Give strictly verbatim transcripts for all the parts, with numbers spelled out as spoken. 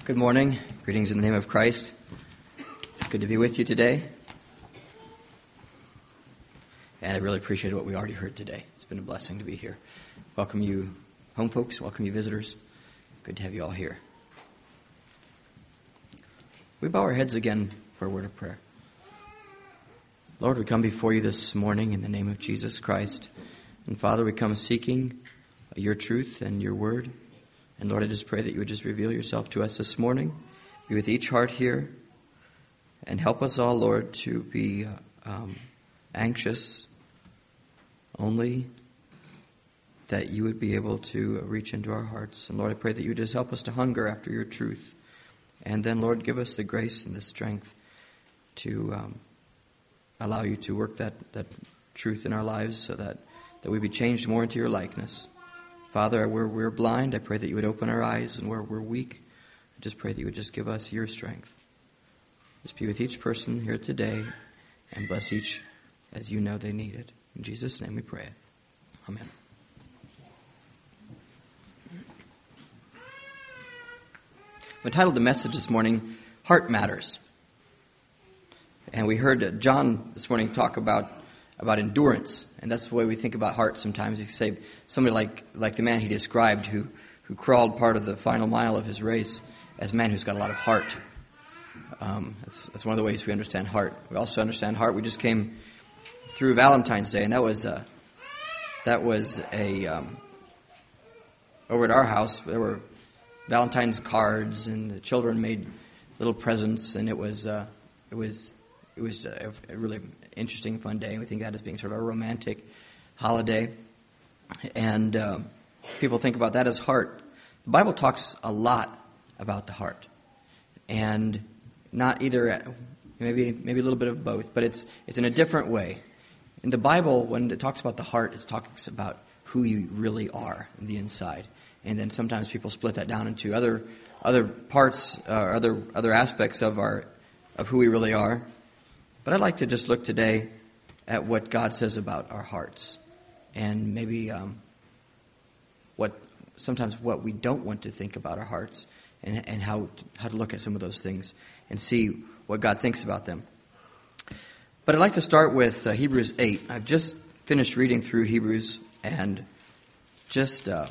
Good morning. Greetings in the name of Christ. It's good to be with you today. And I really appreciate what we already heard today. It's been a blessing to be here. Welcome you home folks. Welcome you visitors. Good to have you all here. We bow our heads again for a word of prayer. Lord, we come before you this morning in the name of Jesus Christ. And Father, we come seeking your truth and your word. And Lord, I just pray that you would just reveal yourself to us this morning. Be with each heart here. And help us all, Lord, to be um, anxious only that you would be able to reach into our hearts. And Lord, I pray that you would just help us to hunger after your truth. And then, Lord, give us the grace and the strength to um, allow you to work that, that truth in our lives so that, that we be changed more into your likeness. Father, where we're blind, I pray that you would open our eyes, and where we're weak, I just pray that you would just give us your strength. Just be with each person here today, and bless each as you know they need it. In Jesus' name we pray. Amen. I titled the message this morning, Heart Matters. And we heard John this morning talk about about endurance, and that's the way we think about heart sometimes. You say somebody like like the man he described who, who crawled part of the final mile of his race as a man who's got a lot of heart. Um, that's, that's one of the ways we understand heart. We also understand heart. We just came through Valentine's Day, and that was a, that was a um, over at our house there were Valentine's cards, and the children made little presents, and it was uh, it was it was a, a really interesting, fun day. We think that as being sort of a romantic holiday, and um, people think about that as heart. The Bible talks a lot about the heart, and not either maybe maybe a little bit of both, but it's it's in a different way. In the Bible, when it talks about the heart, it talks about who you really are in the inside. And then sometimes people split that down into other other parts, uh, other other aspects of our of who we really are. But I'd like to just look today at what God says about our hearts, and maybe um, what sometimes what we don't want to think about our hearts, and and how how to look at some of those things and see what God thinks about them. But I'd like to start with uh, Hebrews eight. I've just finished reading through Hebrews, and just. Uh,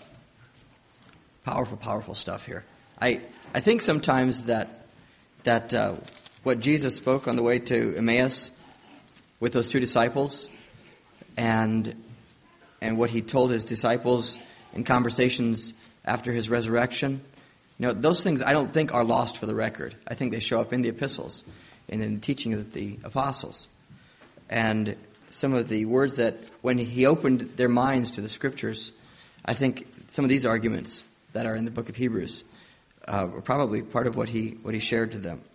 Powerful, powerful stuff here. I, I think sometimes that that uh, what Jesus spoke on the way to Emmaus with those two disciples, and and what he told his disciples in conversations after his resurrection, you know, those things I don't think are lost for the record. I think they show up in the epistles and in the teaching of the apostles. And some of the words that when he opened their minds to the scriptures, I think some of these arguments that are in the book of Hebrews uh, were probably part of what he what he shared to them.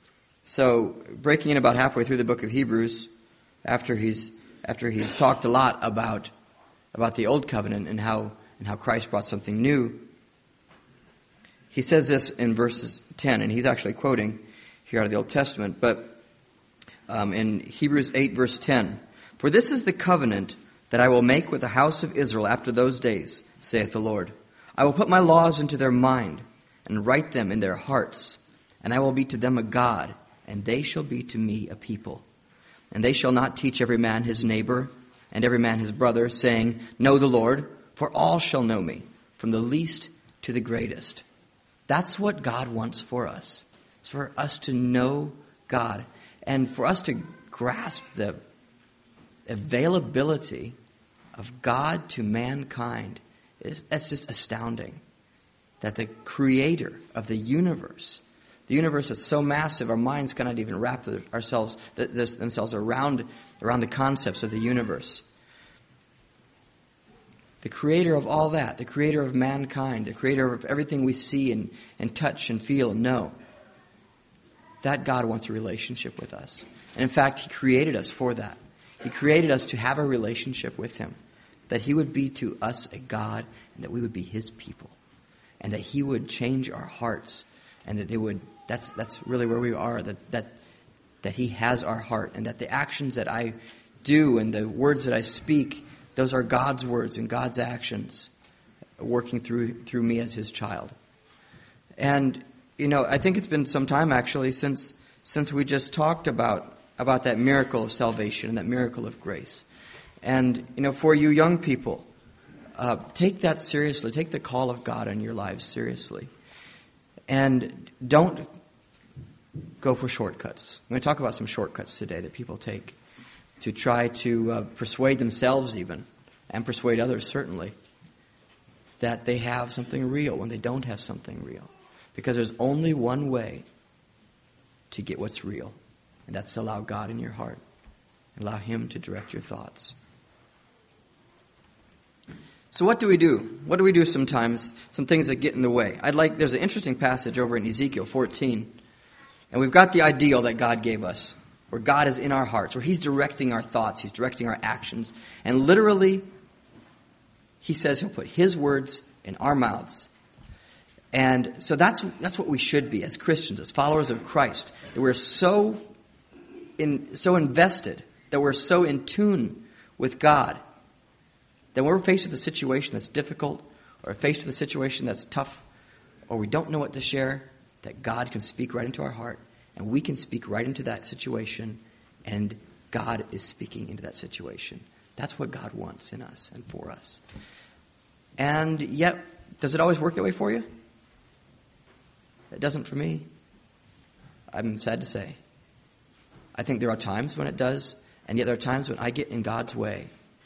So, breaking in about halfway through the book of Hebrews, after he's after he's talked a lot about about the old covenant and how and how Christ brought something new, he says this in verses ten, and he's actually quoting here out of the Old Testament, but um, in Hebrews eight verse ten, "For this is the covenant that I will make with the house of Israel after those days, saith the Lord. I will put my laws into their mind, and write them in their hearts, and I will be to them a God, and they shall be to me a people. And they shall not teach every man his neighbor, and every man his brother, saying, Know the Lord, for all shall know me, from the least to the greatest." That's what God wants for us. It's for us to know God, and for us to grasp the availability of God to mankind. It's, that's just astounding that the creator of the universe, the universe is so massive, our minds cannot even wrap the, ourselves the, themselves around, around the concepts of the universe. The creator of all that, the creator of mankind, the creator of everything we see and, and touch and feel and know, that God wants a relationship with us. And in fact, he created us for that. He created us to have a relationship with him. That he would be to us a God, and that we would be his people, and that he would change our hearts, and that they would. That's that's really where we are. That that that he has our heart, and that the actions that I do and the words that I speak, those are God's words and God's actions, working through through me as his child. And you know, I think it's been some time actually since since we just talked about about that miracle of salvation and that miracle of grace. And, you know, for you young people, uh, take that seriously. Take the call of God on your lives seriously. And don't go for shortcuts. I'm going to talk about some shortcuts today that people take to try to uh, persuade themselves even, and persuade others certainly, that they have something real when they don't have something real. Because there's only one way to get what's real, and that's to allow God in your heart. Allow Him to direct your thoughts. So what do we do? What do we do sometimes? Some things that get in the way. I'd like, there's an interesting passage over in Ezekiel fourteen. And we've got the ideal that God gave us, where God is in our hearts, where He's directing our thoughts, He's directing our actions. And literally, He says He'll put His words in our mouths. And so that's that's what we should be as Christians, as followers of Christ. That we're so in, so invested, that we're so in tune with God, that when we're faced with a situation that's difficult, or faced with a situation that's tough, or we don't know what to share, that God can speak right into our heart, and we can speak right into that situation, and God is speaking into that situation. That's what God wants in us and for us. And yet, does it always work that way for you? It doesn't for me. I'm sad to say. I think there are times when it does, and yet there are times when I get in God's way.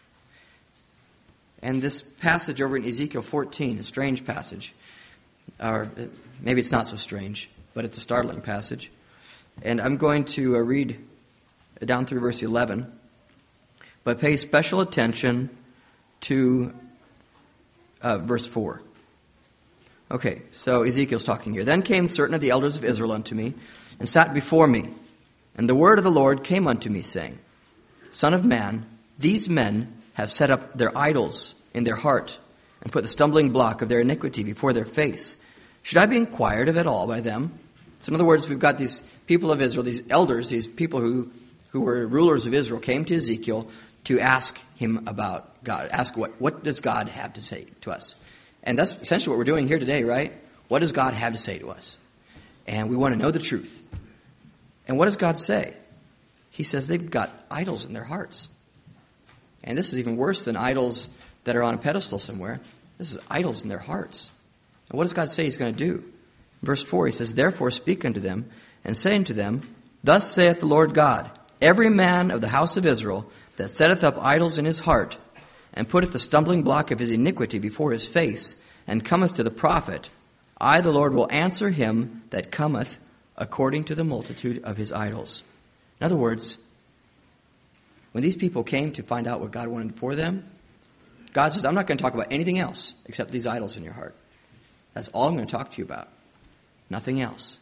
And this passage over in Ezekiel fourteen, a strange passage, or maybe it's not so strange, but it's a startling passage. And I'm going to uh, read down through verse eleven, but pay special attention to uh, verse four. Okay, so Ezekiel's talking here. Then came certain of the elders of Israel unto me, and sat before me. And the word of the Lord came unto me, saying, Son of man, these men have set up their idols in their heart, and put the stumbling block of their iniquity before their face. Should I be inquired of at all by them? So in other words, we've got these people of Israel, these elders, these people who, who were rulers of Israel, came to Ezekiel to ask him about God. Ask what, what does God have to say to us? And that's essentially what we're doing here today, right? What does God have to say to us? And we want to know the truth. And what does God say? He says they've got idols in their hearts. And this is even worse than idols that are on a pedestal somewhere. This is idols in their hearts. And what does God say He's going to do? Verse four, He says, Therefore speak unto them, and say unto them, Thus saith the Lord God, Every man of the house of Israel that setteth up idols in his heart, and putteth the stumbling block of his iniquity before his face, and cometh to the prophet, I the Lord will answer him that cometh according to the multitude of his idols. In other words, when these people came to find out what God wanted for them, God says, I'm not going to talk about anything else except these idols in your heart. That's all I'm going to talk to you about. Nothing else.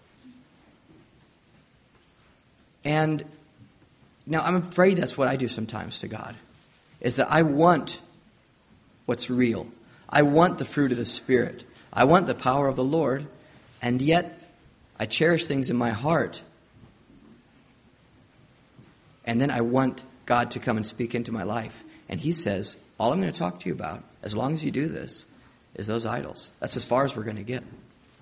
And now I'm afraid that's what I do sometimes to God, is that I want what's real. I want the fruit of the Spirit. I want the power of the Lord, and yet I cherish things in my heart. And then I want God to come and speak into my life. And He says, all I'm going to talk to you about, as long as you do this, is those idols. That's as far as we're going to get.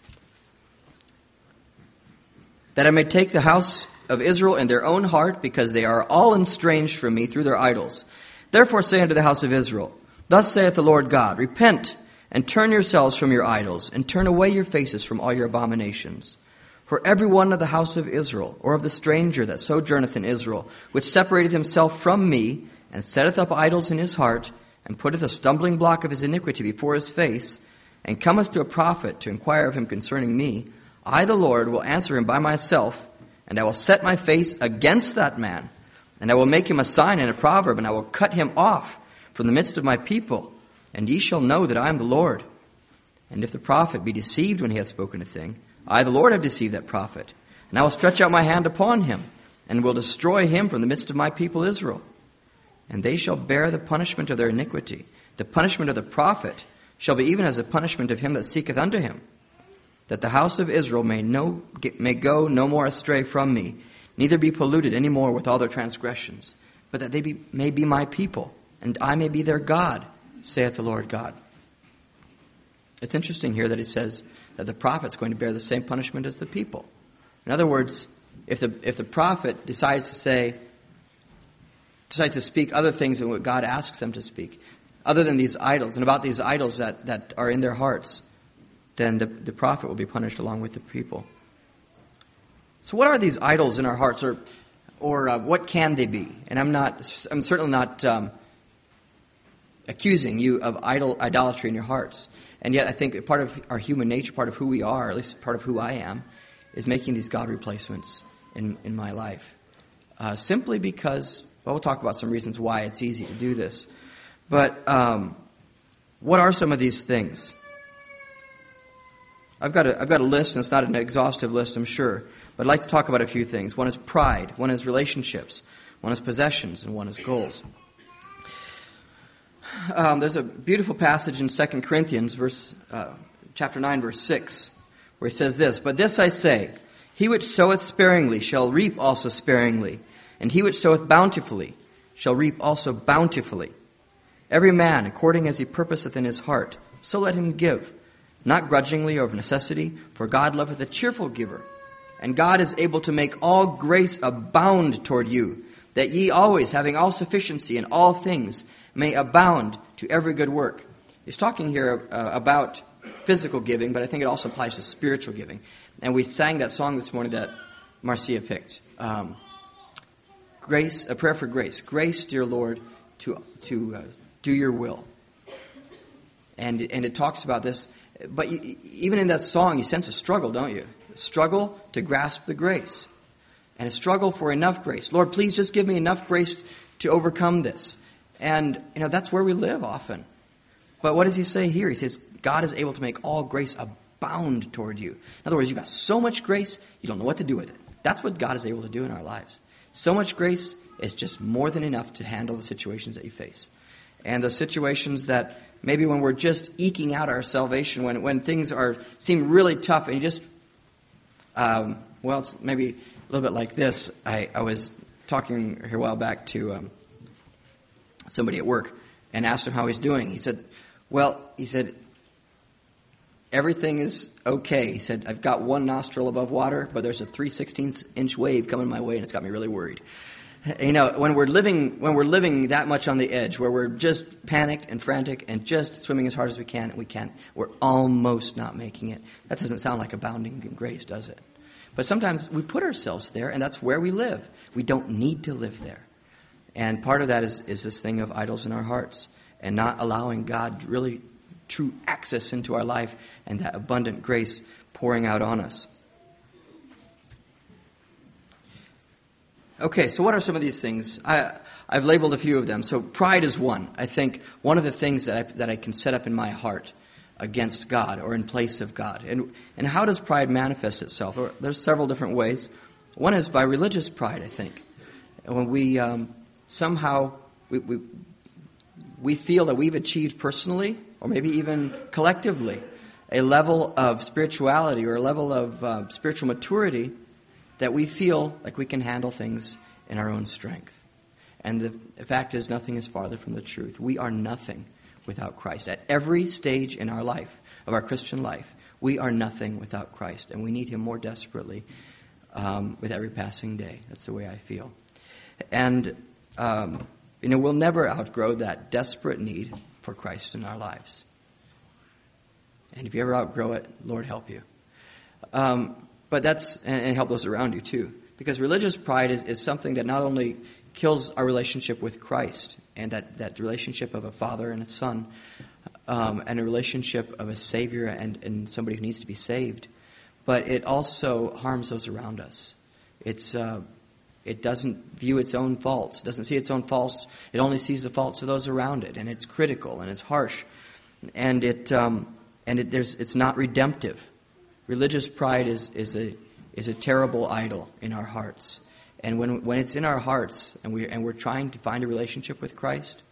That I may take the house of Israel in their own heart, because they are all estranged from me through their idols. Therefore say unto the house of Israel, Thus saith the Lord God, Repent, and turn yourselves from your idols, and turn away your faces from all your abominations. For every one of the house of Israel, or of the stranger that sojourneth in Israel, which separated himself from me, and setteth up idols in his heart, and putteth a stumbling block of his iniquity before his face, and cometh to a prophet to inquire of him concerning me, I the Lord will answer him by myself, and I will set my face against that man, and I will make him a sign and a proverb, and I will cut him off from the midst of my people, and ye shall know that I am the Lord. And if the prophet be deceived when he hath spoken a thing, I the Lord have deceived that prophet, and I will stretch out my hand upon him, and will destroy him from the midst of my people Israel. And they shall bear the punishment of their iniquity. The punishment of the prophet shall be even as the punishment of him that seeketh unto him, that the house of Israel may no may go no more astray from me, neither be polluted any more with all their transgressions, but that they be, may be my people, and I may be their God, saith the Lord God. It's interesting here that it says that the prophet's going to bear the same punishment as the people. In other words, if the if the prophet decides to say, decides to speak other things than what God asks them to speak, other than these idols, and about these idols that, that are in their hearts, then the, the prophet will be punished along with the people. So what are these idols in our hearts, or or uh, what can they be? And I'm not, I'm certainly not um, accusing you of idol idolatry in your hearts. And yet I think part of our human nature, part of who we are, or at least part of who I am, is making these God replacements in, in my life. Uh, simply because, well, we'll talk about some reasons why it's easy to do this. But um, what are some of these things? I've got a, I've got a list, and it's not an exhaustive list, I'm sure. But I'd like to talk about a few things. One is pride, one is relationships, one is possessions, and one is goals. Um, there's a beautiful passage in Second Corinthians, verse, uh, chapter nine, verse six, where he says this, "But this I say, he which soweth sparingly shall reap also sparingly, and he which soweth bountifully shall reap also bountifully. Every man according as he purposeth in his heart, so let him give, not grudgingly or of necessity, for God loveth a cheerful giver. And God is able to make all grace abound toward you, that ye always, having all sufficiency in all things, may abound to every good work." He's talking here uh, about physical giving, but I think it also applies to spiritual giving. And we sang that song this morning that Marcia picked. Um, grace, a prayer for grace. Grace, dear Lord, to to uh, do your will. And and it talks about this. But you, even in that song, you sense a struggle, don't you? A struggle to grasp the grace. And a struggle for enough grace. Lord, please just give me enough grace to overcome this. And, you know, that's where we live often. But what does he say here? He says, God is able to make all grace abound toward you. In other words, you've got so much grace, you don't know what to do with it. That's what God is able to do in our lives. So much grace is just more than enough to handle the situations that you face. And the situations that maybe when we're just eking out our salvation, when when things are seem really tough, and you just, um, well, it's maybe a little bit like this. I, I was talking here a while back to um, somebody at work and asked him how he's doing. He said, well, he said, everything is okay. He said, I've got one nostril above water, but there's a three sixteenths inch wave coming my way, and it's got me really worried. You know, when we're living when we're living that much on the edge, where we're just panicked and frantic and just swimming as hard as we can, and we can't, we're almost not making it. That doesn't sound like abounding in grace, does it? But sometimes we put ourselves there, and that's where we live. We don't need to live there. And part of that is, is this thing of idols in our hearts, and not allowing God really true access into our life and that abundant grace pouring out on us. Okay, so what are some of these things? I, I've labeled a few of them. So pride is one. I think one of the things that I, that I can set up in my heart against God or in place of God. And and how does pride manifest itself? There's several different ways. One is by religious pride, I think. When we um, somehow we, we we feel that we've achieved personally, or maybe even collectively, a level of spirituality or a level of uh, spiritual maturity that we feel like we can handle things in our own strength. And the, the fact is, nothing is farther from the truth. We are nothing without Christ. At every stage in our life, of our Christian life, we are nothing without Christ. And we need Him more desperately um, with every passing day. That's the way I feel. And, um, you know, we'll never outgrow that desperate need for Christ in our lives. And if you ever outgrow it, Lord help you. Um, but that's, and, and help those around you too. Because religious pride is, is something that not only kills our relationship with Christ, and that, that relationship of a father and a son, um, and a relationship of a Savior and, and somebody who needs to be saved, but it also harms those around us. It's uh, it doesn't view its own faults, doesn't see its own faults. It only sees the faults of those around it, and it's critical and it's harsh, and it um, and it, there's it's not redemptive. Religious pride is is a is a terrible idol in our hearts. And when when it's in our hearts and we and we're trying to find a relationship with Christ,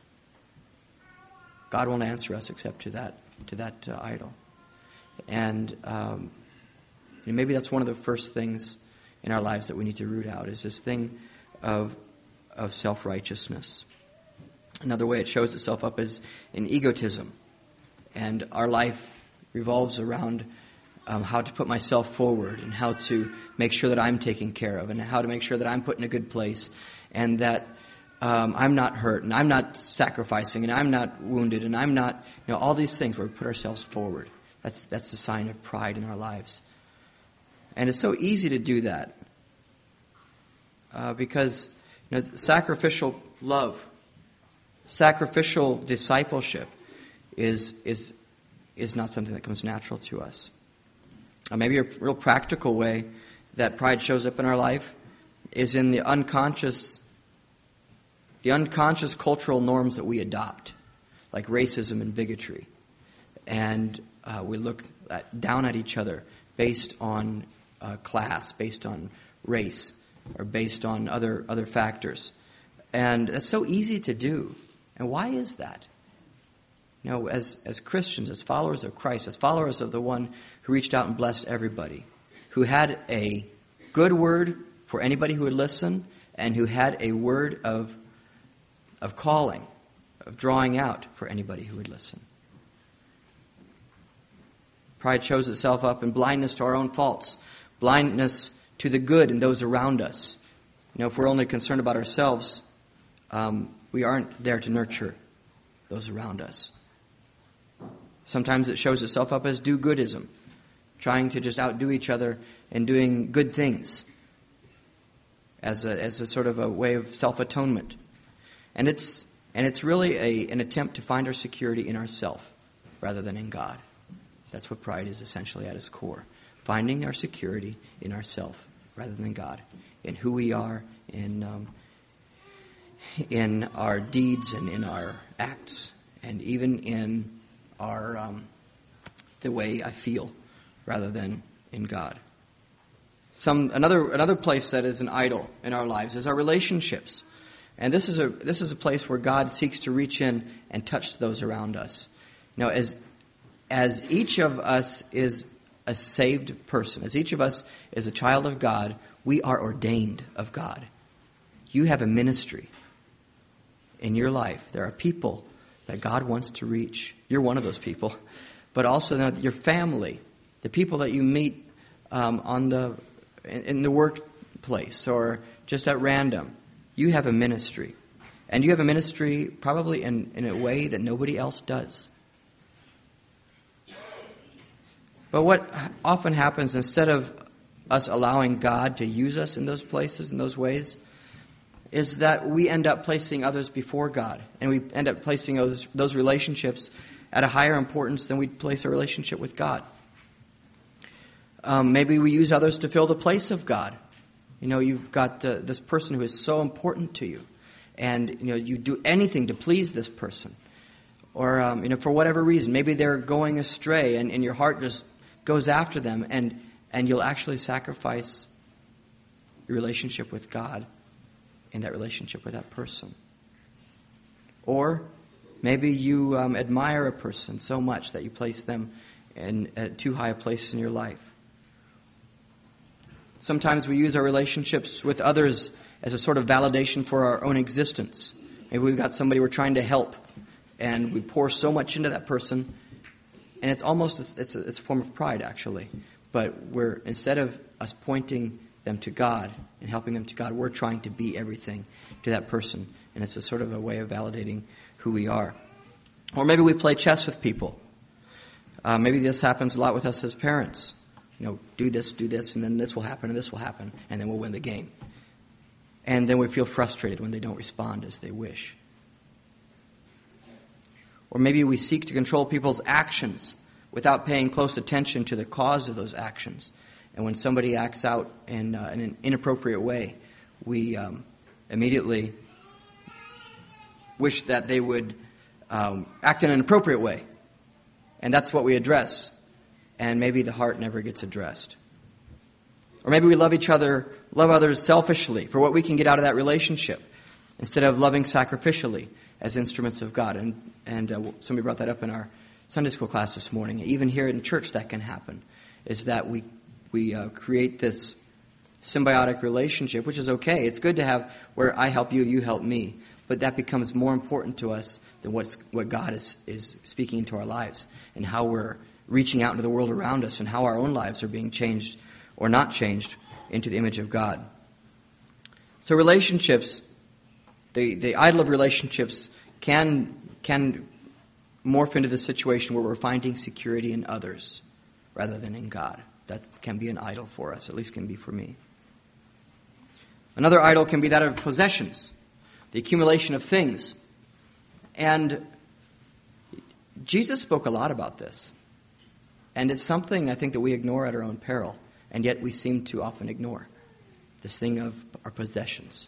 God won't answer us except to that to that uh, idol. And um, you know, maybe that's one of the first things in our lives that we need to root out, is this thing of of self-righteousness. Another way it shows itself up is in egotism, and our life revolves around um, how to put myself forward and how to make sure that I'm taken care of and how to make sure that I'm put in a good place and that um, I'm not hurt and I'm not sacrificing and I'm not wounded and I'm not, you know, all these things where we put ourselves forward. That's that's a sign of pride in our lives. And it's so easy to do that uh, because, you know, sacrificial love, sacrificial discipleship is is is not something that comes natural to us. Uh, maybe a real practical way that pride shows up in our life is in the unconscious, the unconscious cultural norms that we adopt, like racism and bigotry, and uh, we look at, down at each other based on uh, class, based on race, or based on other other factors, and that's so easy to do. And why is that? You know, as as Christians, as followers of Christ, as followers of the one who reached out and blessed everybody, who had a good word for anybody who would listen, and who had a word of of calling, of drawing out for anybody who would listen. Pride shows itself up in blindness to our own faults, blindness to the good in those around us. You know, if we're only concerned about ourselves, um, we aren't there to nurture those around us. Sometimes it shows itself up as do-goodism, trying to just outdo each other and doing good things as a, as a sort of a way of self-atonement. And it's and it's really a, an attempt to find our security in ourselves rather than in God. That's what pride is essentially at its core. Finding our security in ourselves rather than God, in who we are, in um, in our deeds and in our acts, and even in our um, the way I feel, rather than in God. Some another another place that is an idol in our lives is our relationships, and this is a this is a place where God seeks to reach in and touch those around us. You know, as as each of us is a saved person, as each of us is a child of God, we are ordained of God. You have a ministry in your life. There are people that God wants to reach. You're one of those people. But also your family, the people that you meet um, on the in, in the workplace or just at random. You have a ministry. And you have a ministry probably in, in a way that nobody else does. But what often happens, instead of us allowing God to use us in those places, in those ways, is that we end up placing others before God. And we end up placing those, those relationships at a higher importance than we place our relationship with God. Um, maybe we use others to fill the place of God. You know, you've got uh, this person who is so important to you. And, you know, you do anything to please this person. Or, um, you know, for whatever reason, maybe they're going astray and, and your heart just goes after them, and, and you'll actually sacrifice your relationship with God in that relationship with that person. Or maybe you um, admire a person so much that you place them in at too high a place in your life. Sometimes we use our relationships with others as a sort of validation for our own existence. Maybe we've got somebody we're trying to help, and we pour so much into that person. And it's almost, it's a, it's a form of pride, actually. But we're, instead of us pointing them to God and helping them to God, we're trying to be everything to that person. And it's a sort of a way of validating who we are. Or maybe we play chess with people. Uh, maybe this happens a lot with us as parents. You know, do this, do this, and then this will happen, and this will happen, and then we'll win the game. And then we feel frustrated when they don't respond as they wish. Or maybe we seek to control people's actions without paying close attention to the cause of those actions. And when somebody acts out in, uh, in an inappropriate way, we um, immediately wish that they would um, act in an appropriate way. And that's what we address. And maybe the heart never gets addressed. Or maybe we love each other, love others selfishly for what we can get out of that relationship, instead of loving sacrificially as instruments of God. And and uh, somebody brought that up in our Sunday school class this morning. Even here in church that can happen, is that we we uh, create this symbiotic relationship, which is okay. It's good to have where I help you, you help me. But that becomes more important to us than what's, what God is, is speaking into our lives and how we're reaching out into the world around us and how our own lives are being changed or not changed into the image of God. So relationships, the, the idol of relationships can, can morph into the situation where we're finding security in others rather than in God. That can be an idol for us, at least can be for me. Another idol can be that of possessions, the accumulation of things. And Jesus spoke a lot about this. And it's something I think that we ignore at our own peril, and yet we seem to often ignore this thing of our possessions.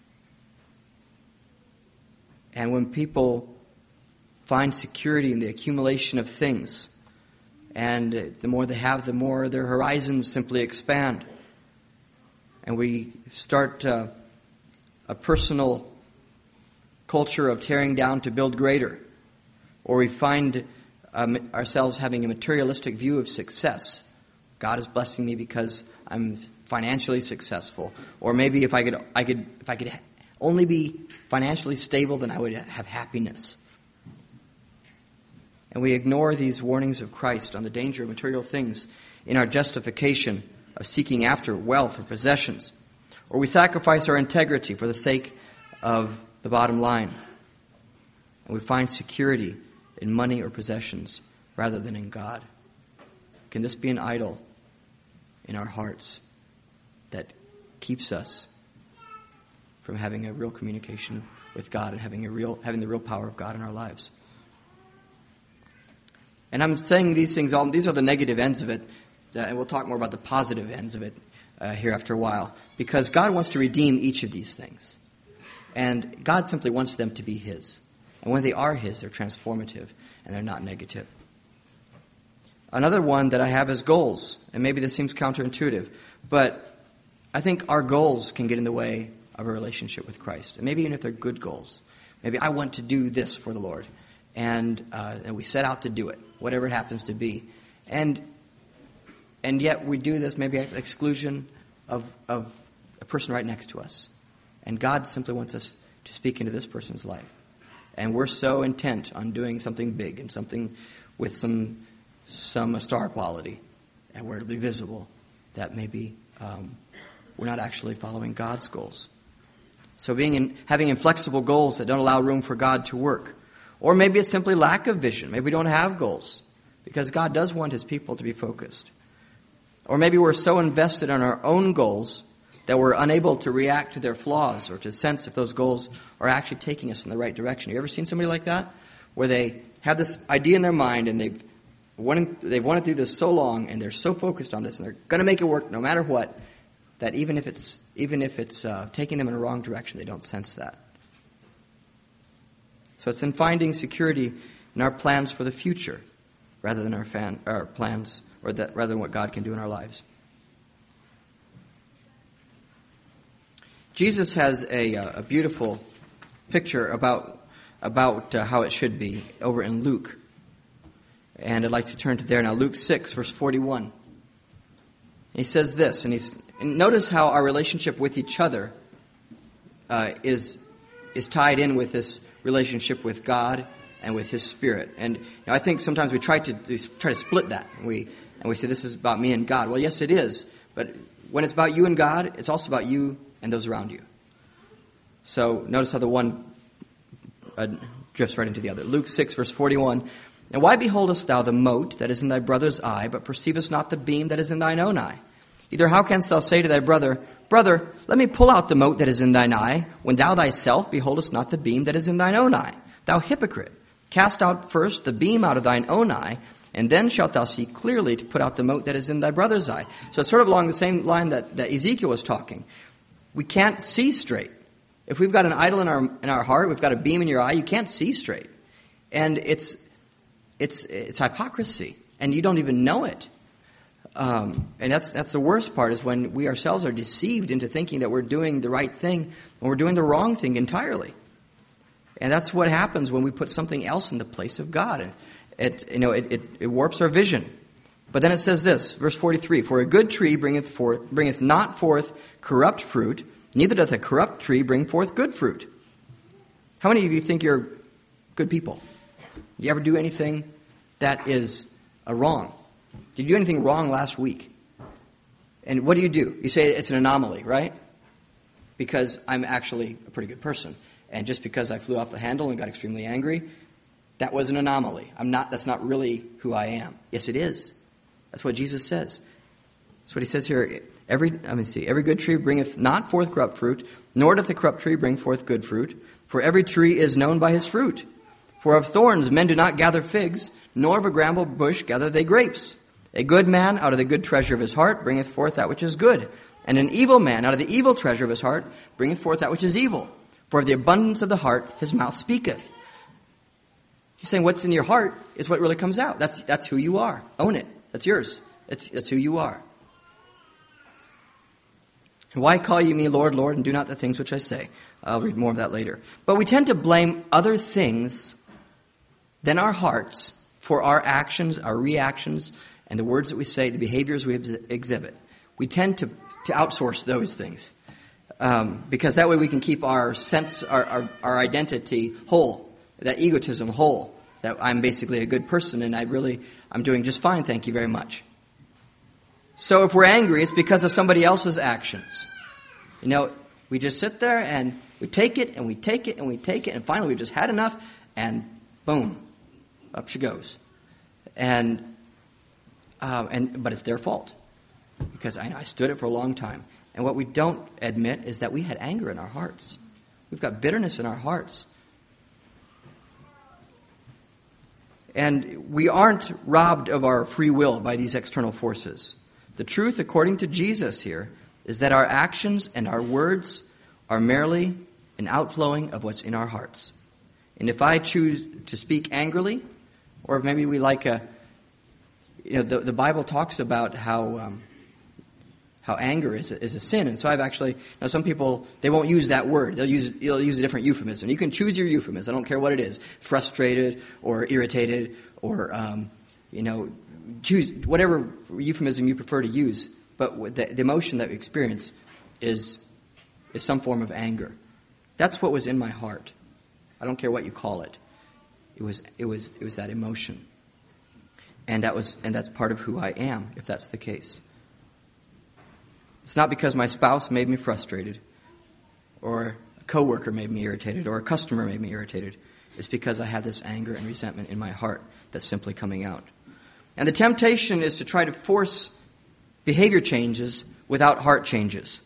And when people find security in the accumulation of things, and the more they have, the more their horizons simply expand. And we start uh, a personal culture of tearing down to build greater. Or we find um, ourselves having a materialistic view of success. God is blessing me because I'm financially successful. Or maybe if I could, I could, if I could only be financially stable, then I would have happiness. And we ignore these warnings of Christ on the danger of material things in our justification of seeking after wealth or possessions. Or we sacrifice our integrity for the sake of the bottom line. And we find security in money or possessions rather than in God. Can this be an idol in our hearts that keeps us from having a real communication with God and having a real having the real power of God in our lives? And I'm saying these things, all these are the negative ends of it, uh, and we'll talk more about the positive ends of it uh, here after a while, because God wants to redeem each of these things. And God simply wants them to be His. And when they are His, they're transformative and they're not negative. Another one that I have is goals. And maybe this seems counterintuitive, but I think our goals can get in the way of a relationship with Christ. And maybe even if they're good goals. Maybe I want to do this for the Lord. And, uh, and we set out to do it, whatever it happens to be. And and yet we do this maybe at the exclusion of, of a person right next to us. And God simply wants us to speak into this person's life. And we're so intent on doing something big and something with some some star quality and where it'll be visible that maybe um, we're not actually following God's goals. So being in, having inflexible goals that don't allow room for God to work. Or maybe it's simply lack of vision. Maybe we don't have goals because God does want His people to be focused. Or maybe we're so invested in our own goals that we're unable to react to their flaws or to sense if those goals are actually taking us in the right direction. You ever seen somebody like that? Where they have this idea in their mind and they've wanted, they've wanted to do this so long and they're so focused on this and they're going to make it work no matter what, that even if it's even if it's uh, taking them in a wrong direction, they don't sense that. So it's in finding security in our plans for the future rather than our, fan, our plans or that rather than what God can do in our lives. Jesus has a, a beautiful picture about about uh, how it should be over in Luke. And I'd like to turn to there now. Luke six, verse forty-one. And he says this, and he's and notice how our relationship with each other uh, is is tied in with this relationship with God and with His Spirit. And you know, I think sometimes we try to do, try to split that. And we and we say this is about me and God. Well, yes, it is. But when it's about you and God, it's also about you and those around you. So notice how the one uh, drifts right into the other. Luke six, verse forty-one. And why beholdest thou the mote that is in thy brother's eye, but perceivest not the beam that is in thine own eye? Either how canst thou say to thy brother, Brother, let me pull out the mote that is in thine eye, when thou thyself beholdest not the beam that is in thine own eye? Thou hypocrite, cast out first the beam out of thine own eye, and then shalt thou see clearly to put out the mote that is in thy brother's eye. So it's sort of along the same line that, that Ezekiel was talking. We can't see straight. If we've got an idol in our in our heart, we've got a beam in your eye, you can't see straight. And it's it's it's hypocrisy, and you don't even know it. Um, and that's that's the worst part, is when we ourselves are deceived into thinking that we're doing the right thing when we're doing the wrong thing entirely. And that's what happens when we put something else in the place of God. And it you know it, it, it warps our vision. But then it says this, verse forty-three, For a good tree bringeth forth bringeth not forth corrupt fruit, neither doth a corrupt tree bring forth good fruit. How many of you think you're good people? Do you ever do anything that is a wrong. Did you do anything wrong last week? And what do you do? You say it's an anomaly, right? Because I'm actually a pretty good person. And just because I flew off the handle and got extremely angry, that was an anomaly. I'm not. That's not really who I am. Yes, it is. That's what Jesus says. That's what he says here. Every let me see. Every good tree bringeth not forth corrupt fruit, nor doth the corrupt tree bring forth good fruit. For every tree is known by his fruit. For of thorns men do not gather figs, nor of a bramble bush gather they grapes. A good man out of the good treasure of his heart bringeth forth that which is good, and an evil man out of the evil treasure of his heart bringeth forth that which is evil. For of the abundance of the heart his mouth speaketh. He's saying what's in your heart is what really comes out. That's that's who you are. Own it. That's yours. That's, that's who you are. And why call ye me Lord, Lord, and do not the things which I say? I'll read more of that later. But we tend to blame other things than our hearts for our actions, our reactions, and the words that we say, the behaviors we exhibit. We tend to, to outsource those things. Um, because that way we can keep our sense, our, our, our identity whole, that egotism whole, that I'm basically a good person and I really, I'm doing just fine, thank you very much. So if we're angry, it's because of somebody else's actions. You know, we just sit there and we take it and we take it and we take it and finally we've just had enough and boom, up she goes. And, uh, and but it's their fault because I, I stood it for a long time. And what we don't admit is that we had anger in our hearts. We've got bitterness in our hearts. And we aren't robbed of our free will by these external forces. The truth, according to Jesus here, is that our actions and our words are merely an outflowing of what's in our hearts. And if I choose to speak angrily, or maybe we like a, you know, the, the Bible talks about how um, how anger is a, is a sin. And so I've actually, you know, some people, they won't use that word. They'll use they'll use a different euphemism. You can choose your euphemism. I don't care what it is. Frustrated or irritated or, um, you know, choose whatever euphemism you prefer to use. But the, the emotion that we experience is is some form of anger. That's what was in my heart. I don't care what you call it. It was it was it was that emotion. And that was and that's part of who I am, if that's the case. It's not because my spouse made me frustrated, or a coworker made me irritated, or a customer made me irritated. It's because I have this anger and resentment in my heart that's simply coming out. And the temptation is to try to force behavior changes without heart changes.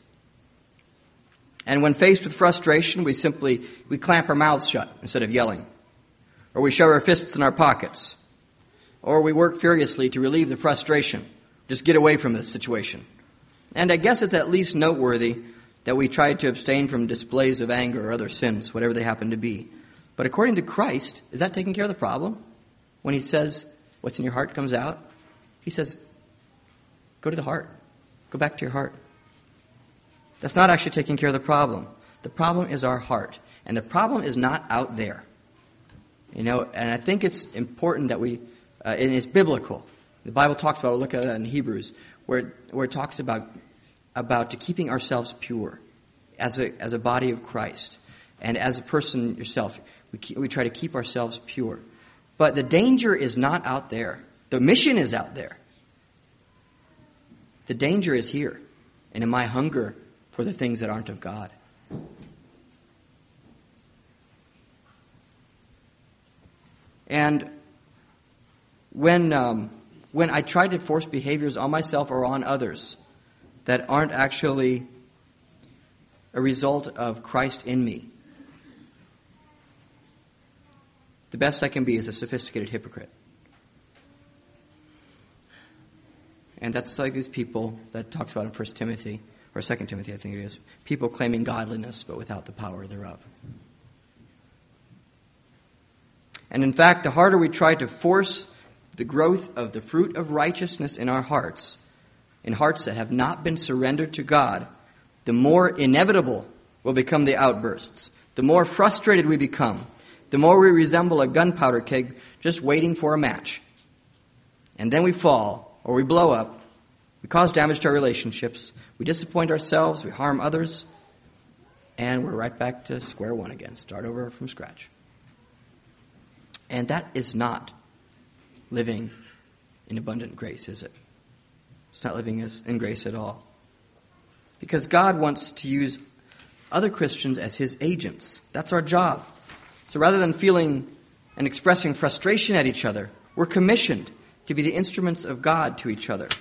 And when faced with frustration, we simply we clamp our mouths shut instead of yelling. Or we shove our fists in our pockets. Or we work furiously to relieve the frustration. Just get away from this situation. And I guess it's at least noteworthy that we try to abstain from displays of anger or other sins, whatever they happen to be. But according to Christ, is that taking care of the problem? When he says, what's in your heart comes out, he says, go to the heart. Go back to your heart. That's not actually taking care of the problem. The problem is our heart. And the problem is not out there. You know, and I think it's important that we, uh, and it's biblical. The Bible talks about, we'll look at that in Hebrews, where, where it talks about, about to keeping ourselves pure as a, as a body of Christ. And as a person yourself, we, keep, we try to keep ourselves pure. But the danger is not out there. The mission is out there. The danger is here, and in my hunger for the things that aren't of God. And when um, when I try to force behaviors on myself or on others that aren't actually a result of Christ in me, the best I can be is a sophisticated hypocrite. And that's like these people that talks about in First Timothy, or Second Timothy, I think it is. People claiming godliness, but without the power thereof. And in fact, the harder we try to force the growth of the fruit of righteousness in our hearts, in hearts that have not been surrendered to God, the more inevitable will become the outbursts. The more frustrated we become. The more we resemble a gunpowder keg just waiting for a match. And then we fall, or we blow up. We cause damage to our relationships. We disappoint ourselves. We harm others. And we're right back to square one again. Start over from scratch. And that is not living in abundant grace, is it? It's not living as in grace at all. Because God wants to use other Christians as his agents. That's our job. So rather than feeling and expressing frustration at each other, we're commissioned to be the instruments of God to each other.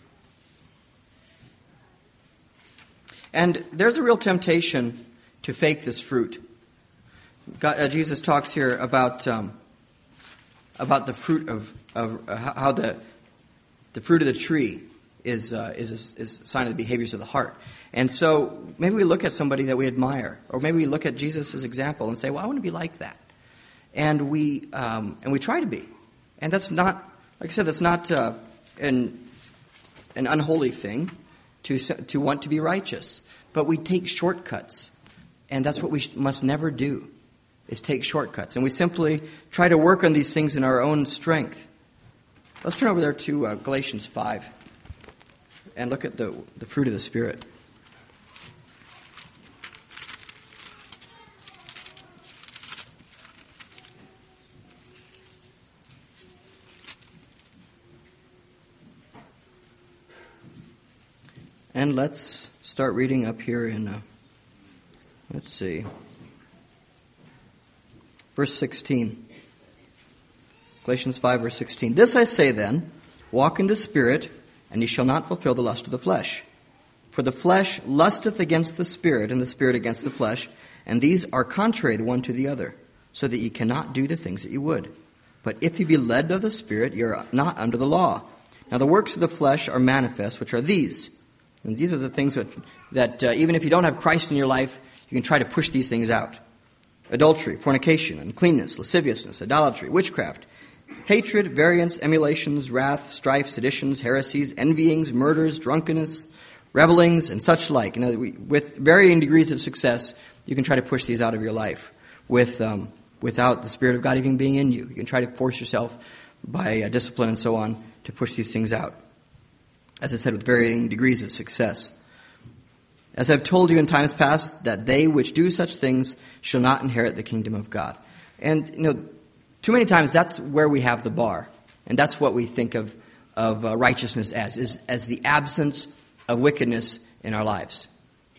And there's a real temptation to fake this fruit. God, uh, Jesus talks here about um, about the fruit of, of uh, how the the fruit of the tree is uh, is a, is a sign of the behaviors of the heart. And so maybe we look at somebody that we admire, or maybe we look at Jesus' example and say, "Well, I want to be like that," and we um, and we try to be, and that's not, like I said, that's not uh, an an unholy thing to to want to be righteous, but we take shortcuts, and that's what we must never do. Is take shortcuts. And we simply try to work on these things in our own strength. Let's turn over there to uh, Galatians five and look at the, the fruit of the Spirit. And let's start reading up here in, uh, let's see, verse sixteen. Galatians five, verse sixteen. This I say then, walk in the Spirit, and ye shall not fulfill the lust of the flesh. For the flesh lusteth against the Spirit, and the Spirit against the flesh, and these are contrary the one to the other, so that ye cannot do the things that ye would. But if ye be led of the Spirit, ye are not under the law. Now the works of the flesh are manifest, which are these. And these are the things that, that uh, even if you don't have Christ in your life, you can try to push these things out. Adultery, fornication, uncleanness, lasciviousness, idolatry, witchcraft, hatred, variance, emulations, wrath, strife, seditions, heresies, envyings, murders, drunkenness, revelings, and such like. You know, we, with varying degrees of success, you can try to push these out of your life with um, without the Spirit of God even being in you. You can try to force yourself by uh, discipline and so on to push these things out. As I said, with varying degrees of success. As I've told you in times past, that they which do such things shall not inherit the kingdom of God. And, you know, too many times that's where we have the bar. And that's what we think of, of uh, righteousness as, is as the absence of wickedness in our lives.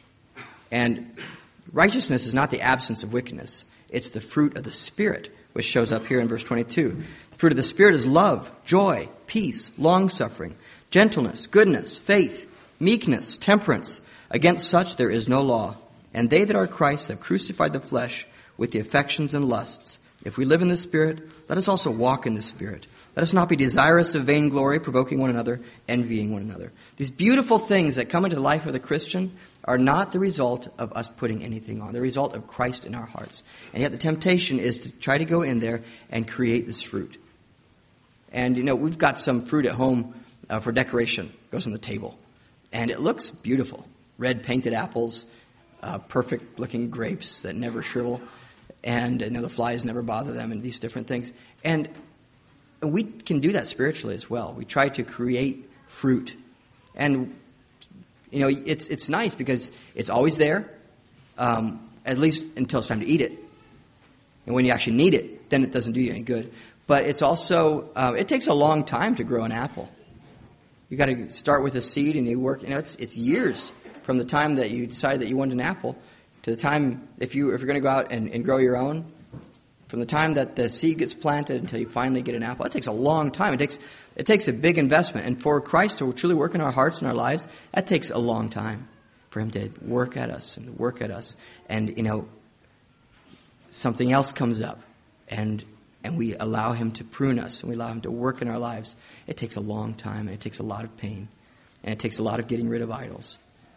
And righteousness is not the absence of wickedness. It's the fruit of the Spirit, which shows up here in verse twenty-two. The fruit of the Spirit is love, joy, peace, long-suffering, gentleness, goodness, faith, meekness, temperance. Against such there is no law. And they that are Christ have crucified the flesh with the affections and lusts. If we live in the Spirit, let us also walk in the Spirit. Let us not be desirous of vainglory, provoking one another, envying one another. These beautiful things that come into the life of the Christian are not the result of us putting anything on. They're the result of Christ in our hearts. And yet the temptation is to try to go in there and create this fruit. And, you know, we've got some fruit at home uh, for decoration. It goes on the table. And it looks beautiful. Red painted apples, uh, perfect-looking grapes that never shrivel, and you know, the flies never bother them, and these different things. And we can do that spiritually as well. We try to create fruit. And, you know, it's it's nice because it's always there, um, at least until it's time to eat it. And when you actually need it, then it doesn't do you any good. But it's also, uh, it takes a long time to grow an apple. You got to start with a seed, and you work, you know, it's it's years. From the time that you decide that you want an apple to the time, if, you, if you're going to go out and, and grow your own, from the time that the seed gets planted until you finally get an apple, it takes a long time. It takes it takes a big investment. And for Christ to truly work in our hearts and our lives, that takes a long time for him to work at us and work at us. And, you know, something else comes up, and and we allow him to prune us, and we allow him to work in our lives. It takes a long time, and it takes a lot of pain, and it takes a lot of getting rid of idols.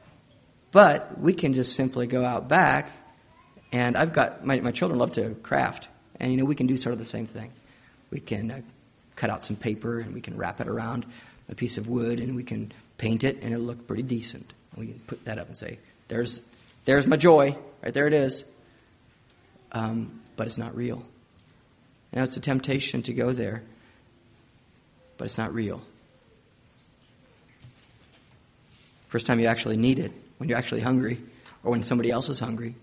But we can just simply go out back, and I've got, my, my children love to craft, and, you know, we can do sort of the same thing. We can uh, cut out some paper, and we can wrap it around a piece of wood, and we can paint it, and it'll look pretty decent. And we can put that up and say, there's there's my joy, right there it is. Um, but it's not real. Now, it's a temptation to go there, but it's not real. First time you actually need it, when you're actually hungry, or when somebody else is hungry,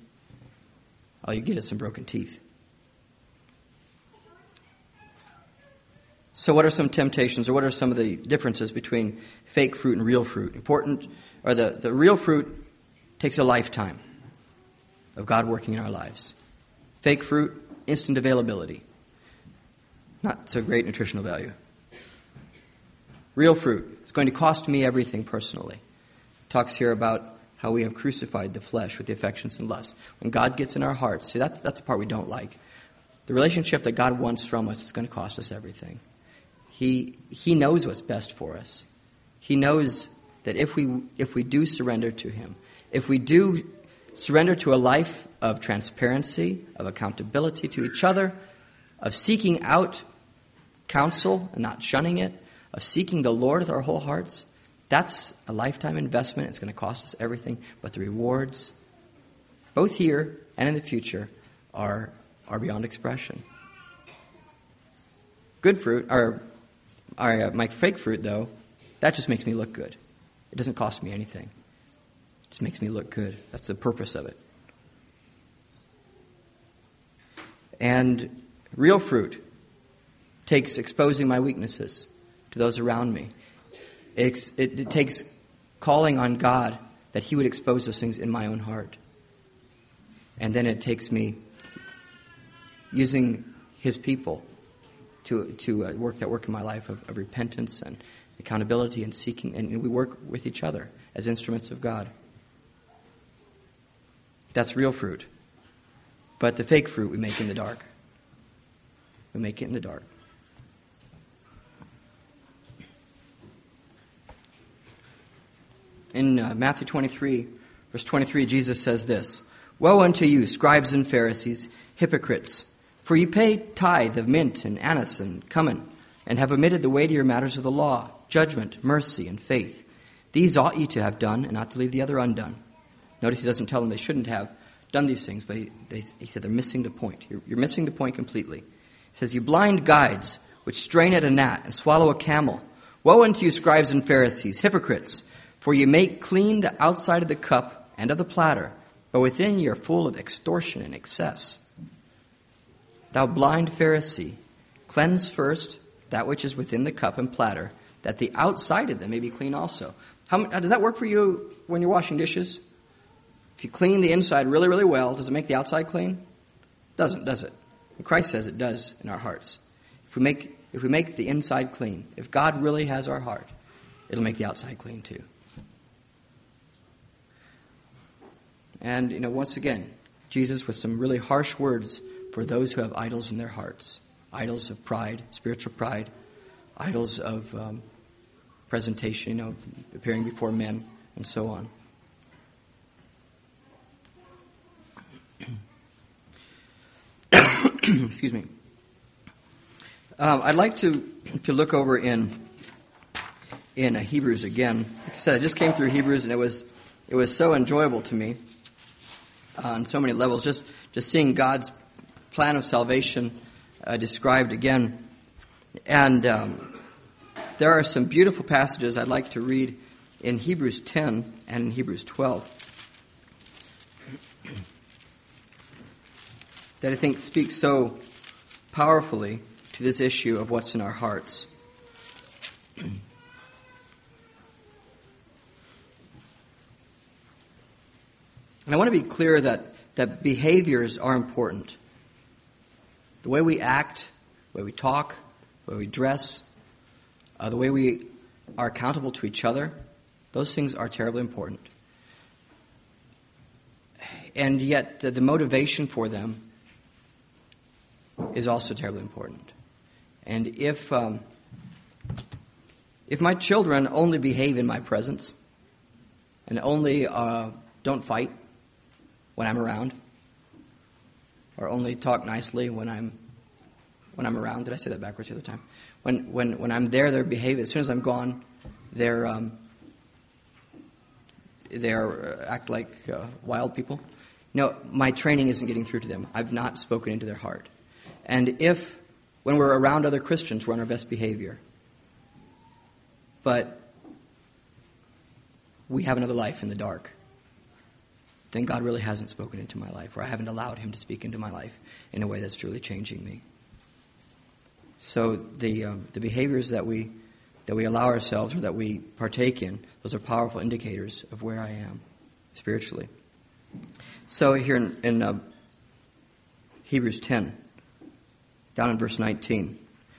all you get is some broken teeth. So what are some temptations, or what are some of the differences between fake fruit and real fruit? Important, or the, the real fruit takes a lifetime of God working in our lives. Fake fruit, instant availability. Not so great nutritional value. Real fruit is going to cost me everything personally. Talks here about how we have crucified the flesh with the affections and lusts. When God gets in our hearts, see, that's, that's the part we don't like. The relationship that God wants from us is going to cost us everything. He, he knows what's best for us. He knows that if we, if we do surrender to Him, if we do surrender to a life of transparency, of accountability to each other, of seeking out counsel and not shunning it, of seeking the Lord with our whole hearts, that's a lifetime investment. It's going to cost us everything, but the rewards, both here and in the future, are, are beyond expression. Good fruit, or, or uh, my fake fruit, though, that just makes me look good. It doesn't cost me anything. It just makes me look good. That's the purpose of it. And real fruit takes exposing my weaknesses to those around me. It, it, it takes calling on God that He would expose those things in my own heart. And then it takes me using His people to to uh, work that work in my life of, of repentance and accountability and seeking. And we work with each other as instruments of God. That's real fruit. But the fake fruit we make in the dark. We make it in the dark. In uh, Matthew twenty-three, verse twenty-three, Jesus says this, "Woe unto you, scribes and Pharisees, hypocrites! For ye pay tithe of mint and anise and cumin, and have omitted the weightier matters of the law, judgment, mercy, and faith. These ought ye to have done, and not to leave the other undone." Notice He doesn't tell them they shouldn't have done these things, but he, they, he said they're missing the point. You're, you're missing the point completely. He says, "You blind guides, which strain at a gnat and swallow a camel. Woe unto you, scribes and Pharisees, hypocrites! For ye make clean the outside of the cup and of the platter, but within ye are full of extortion and excess. Thou blind Pharisee, cleanse first that which is within the cup and platter, that the outside of them may be clean also." How, does that work for you when you're washing dishes? If you clean the inside really, really well, does it make the outside clean? Doesn't, does it? And Christ says it does in our hearts. If we make if we make the inside clean, if God really has our heart, it'll make the outside clean too. And, you know, once again, Jesus with some really harsh words for those who have idols in their hearts. Idols of pride, spiritual pride. Idols of um, presentation, you know, appearing before men, and so on. Excuse me. Um, I'd like to to look over in in uh, Hebrews again. Like I said, I just came through Hebrews, and it was it was so enjoyable to me uh, on so many levels. Just just seeing God's plan of salvation uh, described again, and um, there are some beautiful passages I'd like to read in Hebrews ten and in Hebrews twelve that I think speaks so powerfully to this issue of what's in our hearts. And I want to be clear that, that behaviors are important. The way we act, the way we talk, the way we dress, uh, the way we are accountable to each other, those things are terribly important. And yet uh, the motivation for them is also terribly important. And if um, if my children only behave in my presence and only uh, don't fight when I'm around, or only talk nicely when I'm when I'm around, did I say that backwards the other time? When when when I'm there, they're behaving. As soon as I'm gone, they're um, they are uh, act like uh, wild people. No, my training isn't getting through to them. I've not spoken into their heart. And if, when we're around other Christians, we're on our best behavior, but we have another life in the dark, then God really hasn't spoken into my life, or I haven't allowed Him to speak into my life in a way that's truly changing me. So the uh, the behaviors that we that we allow ourselves or that we partake in, those are powerful indicators of where I am spiritually. So here in, in uh, Hebrews ten, down in verse nineteen,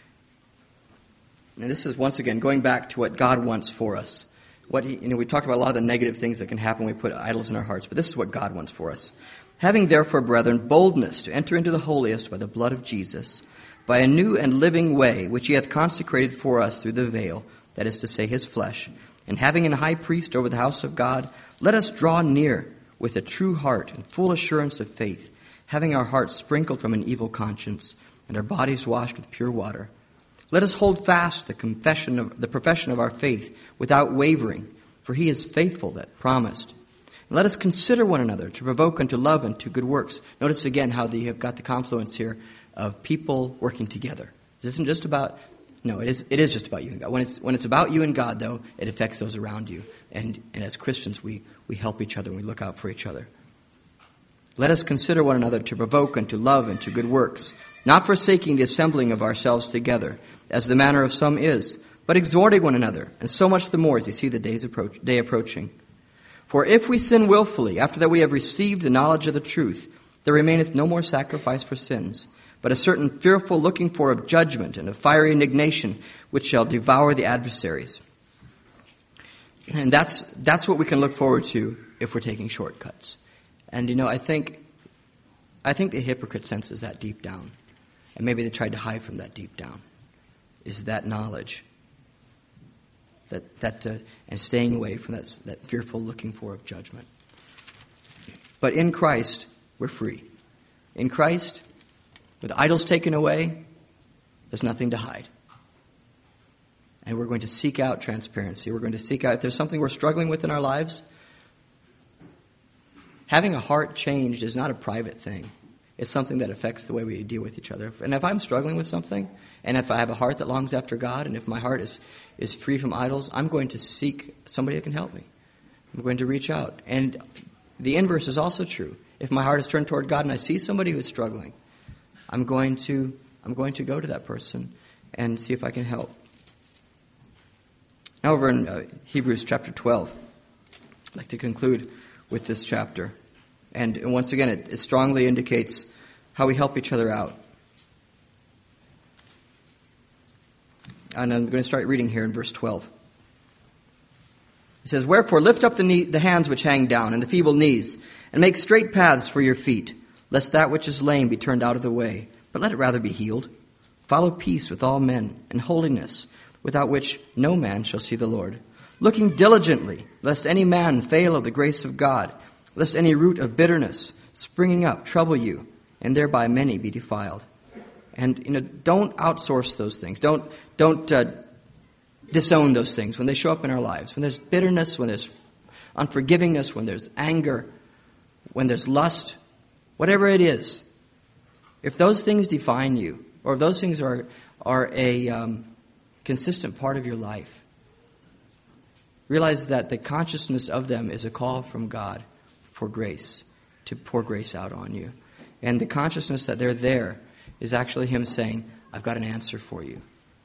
and this is once again going back to what God wants for us. What he, you know, we talked about a lot of the negative things that can happen when we put idols in our hearts, but this is what God wants for us. Having therefore, brethren, boldness to enter into the holiest by the blood of Jesus, by a new and living way, which he hath consecrated for us through the veil, that is to say, his flesh, and having an high priest over the house of God, let us draw near with a true heart and full assurance of faith, having our hearts sprinkled from an evil conscience, and our bodies washed with pure water. Let us hold fast the confession of the profession of our faith without wavering, for he is faithful that promised. And let us consider one another to provoke unto love and to good works. Notice again how you have got the confluence here of people working together. This isn't just about, no, it is it is just about you and God. When it's when it's about you and God, though, it affects those around you. And, and as Christians, we, we help each other and we look out for each other. Let us consider one another to provoke unto love and to good works, not forsaking the assembling of ourselves together, as the manner of some is, but exhorting one another, and so much the more as you see the days approach, day approaching. For if we sin willfully, after that we have received the knowledge of the truth, there remaineth no more sacrifice for sins, but a certain fearful looking for of judgment and of fiery indignation, which shall devour the adversaries. And that's that's what we can look forward to if we're taking shortcuts. And you know, I think I think the hypocrite senses that deep down. And maybe they tried to hide from that deep down. Is that knowledge. That that uh, and staying away from that, that fearful looking for of judgment. But in Christ, we're free. In Christ, with idols taken away, there's nothing to hide. And we're going to seek out transparency. We're going to seek out, if there's something we're struggling with in our lives, having a heart changed is not a private thing. It's something that affects the way we deal with each other. And if I'm struggling with something, and if I have a heart that longs after God, and if my heart is, is free from idols, I'm going to seek somebody that can help me. I'm going to reach out. And the inverse is also true. If my heart is turned toward God and I see somebody who's struggling, I'm going to I'm going to go to that person and see if I can help. Now over in uh, Hebrews chapter twelve, I'd like to conclude with this chapter. And, and once again, it, it strongly indicates how we help each other out. And I'm going to start reading here in verse twelve. It says, Wherefore lift up the, knee, the hands which hang down, and the feeble knees, and make straight paths for your feet, lest that which is lame be turned out of the way, but let it rather be healed. Follow peace with all men, and holiness, without which no man shall see the Lord. Looking diligently, lest any man fail of the grace of God, lest any root of bitterness springing up trouble you, and thereby many be defiled. And you know, don't outsource those things. Don't don't uh, disown those things when they show up in our lives. When there's bitterness, when there's unforgivingness, when there's anger, when there's lust, whatever it is. If those things define you, or if those things are are a um, consistent part of your life, realize that the consciousness of them is a call from God for grace, to pour grace out on you. And the consciousness that they're there is actually Him saying, I've got an answer for you.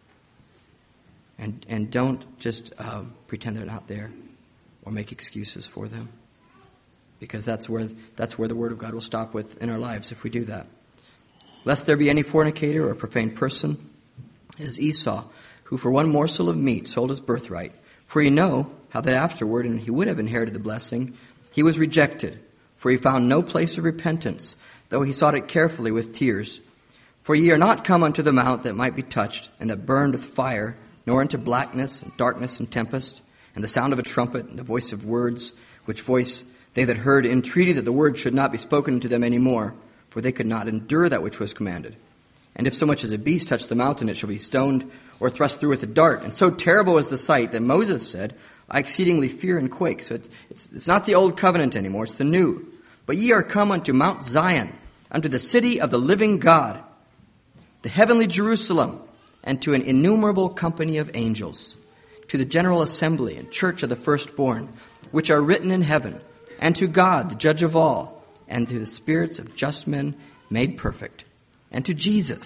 And and don't just um, pretend they're not there or make excuses for them. Because that's where that's where the Word of God will stop with in our lives if we do that. Lest there be any fornicator or profane person, as Esau, who for one morsel of meat sold his birthright. For ye know how that afterward, and he would have inherited the blessing, he was rejected, for he found no place of repentance, though he sought it carefully with tears. For ye are not come unto the mount that might be touched, and that burned with fire, nor into blackness, and darkness, and tempest, and the sound of a trumpet, and the voice of words, which voice they that heard entreated that the word should not be spoken to them any more, for they could not endure that which was commanded. And if so much as a beast touch the mountain, it shall be stoned, or thrust through with a dart. And so terrible was the sight that Moses said, I exceedingly fear and quake. So it's, it's, it's not the old covenant anymore, it's the new. But ye are come unto Mount Zion, unto the city of the living God, the heavenly Jerusalem, and to an innumerable company of angels, to the general assembly and church of the firstborn, which are written in heaven, and to God, the judge of all, and to the spirits of just men made perfect, and to Jesus,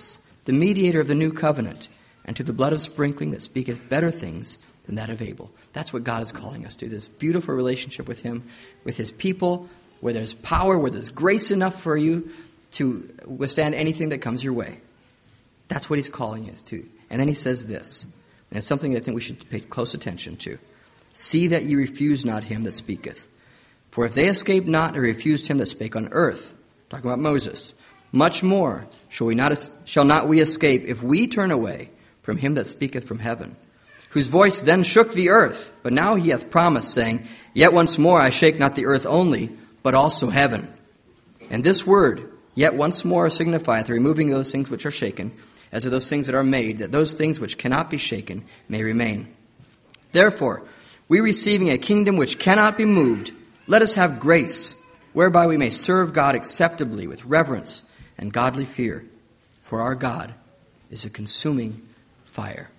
the mediator of the new covenant, and to the blood of sprinkling that speaketh better things than that of Abel. That's what God is calling us to, this beautiful relationship with him, with his people, where there's power, where there's grace enough for you to withstand anything that comes your way. That's what he's calling us to. And then he says this, and it's something I think we should pay close attention to. See that ye refuse not him that speaketh. For if they escaped not and refused him that spake on earth, talking about Moses, much more shall we not shall not we escape if we turn away from him that speaketh from heaven, whose voice then shook the earth, but now he hath promised, saying, Yet once more I shake not the earth only, but also heaven. And this word, yet once more, signifieth the removing those things which are shaken, as of those things that are made, that those things which cannot be shaken may remain. Therefore, we receiving a kingdom which cannot be moved, let us have grace, whereby we may serve God acceptably with reverence and godly fear. For our God is a consuming fire.